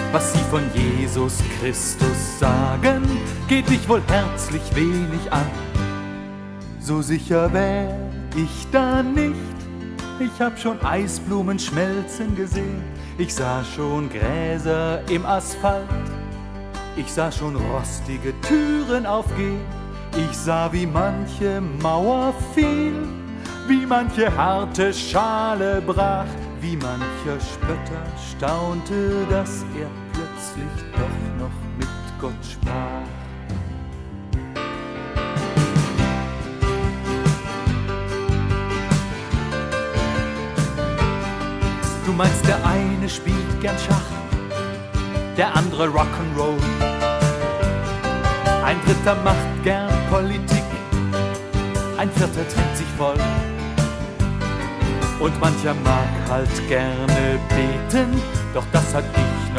Was sie von Jesus Christus sagen, geht dich wohl herzlich wenig an. So sicher wär ich da nicht, ich hab schon Eisblumen schmelzen gesehen. Ich sah schon Gräser im Asphalt, ich sah schon rostige Türen aufgehen. Ich sah, wie manche Mauer fiel, wie manche harte Schale brach, wie mancher Spötter staunte, dass er plötzlich doch noch mit Gott sprach. Du meinst, der eine spielt gern Schach, der andere Rock'n'Roll. Ein Dritter macht gern Politik, ein Vierter trinkt sich voll. Und mancher mag halt gerne beten, doch das hat dich